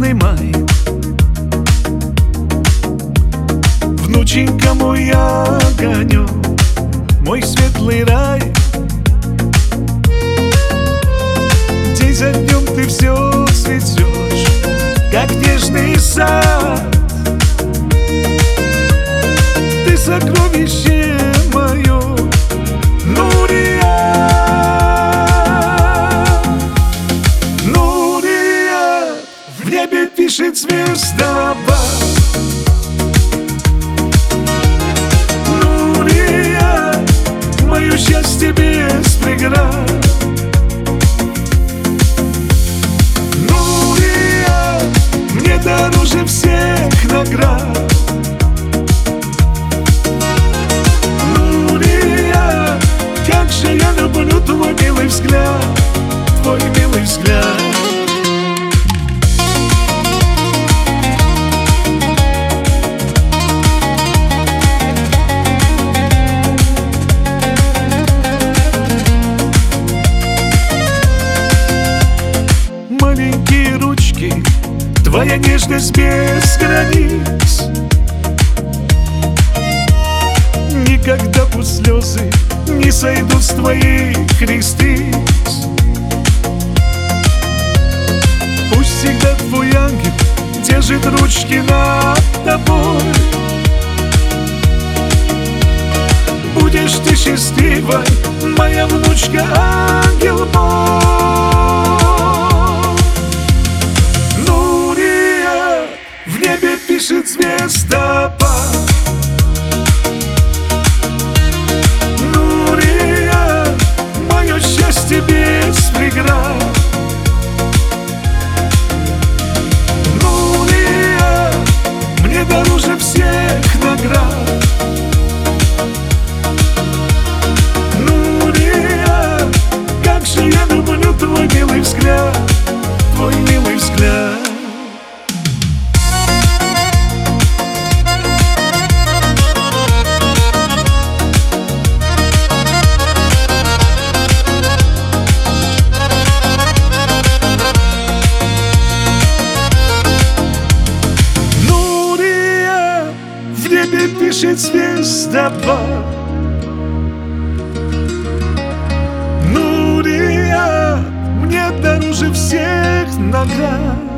ясный май. Внученька мой огонек, мой светлый рай. День за днем ты все цветешь, как нежный сад. Ты сокровище мое, Нурия. Нурия, в небе пишет звездопад. Нурия, мое счастье без преград. Нурия, мне дороже всех наград. Как же я люблю твой милый взгляд, твой милый взгляд. Маленькие ручки, твоя нежность без границ. Никогда пусть слезы не сойдут с твоих ресниц. Пусть всегда твой ангел держит ручки над тобой. Будешь ты счастливой, моя внучка, ангел мой. Нурия, в небе пишет звездопад. Счастье без преград. Нурия, мне дороже всех наград. Нурия, как же я люблю твой милый взгляд, твой милый взгляд. Пишет звездопад. Нурия, мне дороже всех наград.